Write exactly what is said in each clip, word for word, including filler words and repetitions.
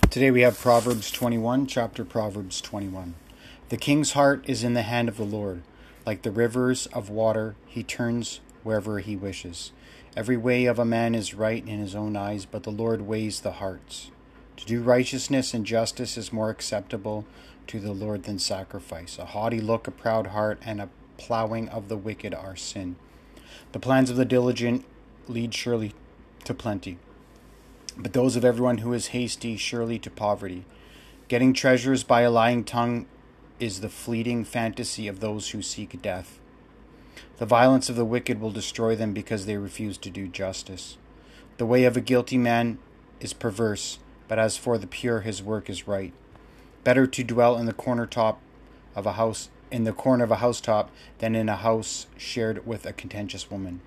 Today we have Proverbs twenty-one, chapter Proverbs twenty-one. The king's heart is in the hand of the Lord. Like the rivers of water, he turns wherever he wishes. Every way of a man is right in his own eyes, but the Lord weighs the hearts. To do righteousness and justice is more acceptable to the Lord than sacrifice. A haughty look, a proud heart, and a plowing of the wicked are sin. The plans of the diligent lead surely to plenty, but those of everyone who is hasty surely to poverty. Getting treasures by a lying tongue is the fleeting fantasy of those who seek death. The violence of the wicked will destroy them because they refuse to do justice. The way of a guilty man is perverse, but as for the pure, his work is right. Better to dwell in the corner top of a house, in the corner of a housetop, than in a house shared with a contentious woman.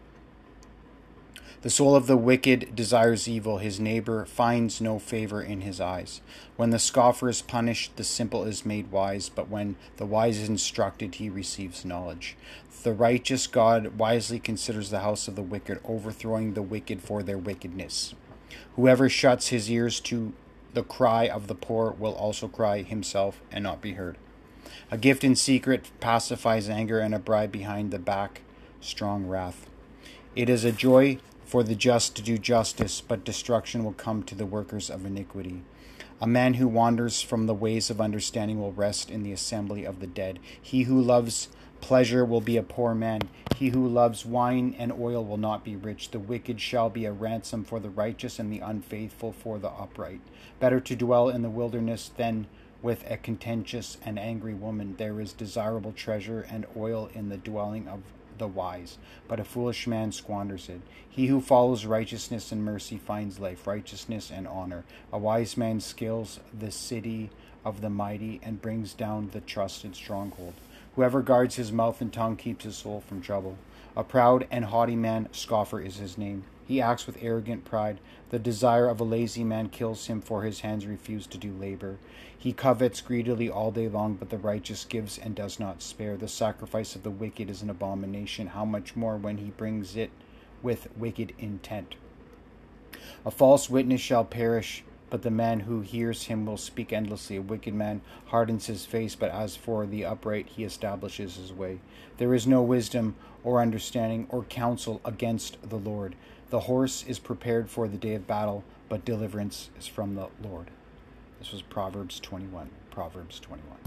The soul of the wicked desires evil. His neighbor finds no favor in his eyes. When the scoffer is punished, the simple is made wise, but when the wise is instructed, he receives knowledge. The righteous God wisely considers the house of the wicked, overthrowing the wicked for their wickedness. Whoever shuts his ears to the cry of the poor will also cry himself and not be heard. A gift in secret pacifies anger, and a bribe behind the back strong wrath. It is a joy for the just to do justice, but destruction will come to the workers of iniquity. A man who wanders from the ways of understanding will rest in the assembly of the dead. He who loves pleasure will be a poor man. He who loves wine and oil will not be rich. The wicked shall be a ransom for the righteous, and the unfaithful for the upright. Better to dwell in the wilderness than with a contentious and angry woman. There is desirable treasure and oil in the dwelling of the wise, but a foolish man squanders it. He who follows righteousness and mercy finds life, righteousness and honor. A wise man scales the city of the mighty and brings down the trusted stronghold. Whoever guards his mouth and tongue keeps his soul from trouble. A proud and haughty man, scoffer is his name. He acts with arrogant pride. The desire of a lazy man kills him, for his hands refuse to do labor. He covets greedily all day long, but the righteous gives and does not spare. The sacrifice of the wicked is an abomination. How much more when he brings it with wicked intent? A false witness shall perish, but the man who hears him will speak endlessly. A wicked man hardens his face, but as for the upright, he establishes his way. There is no wisdom or understanding or counsel against the Lord. The horse is prepared for the day of battle, but deliverance is from the Lord. This was Proverbs twenty-one. Proverbs twenty-one.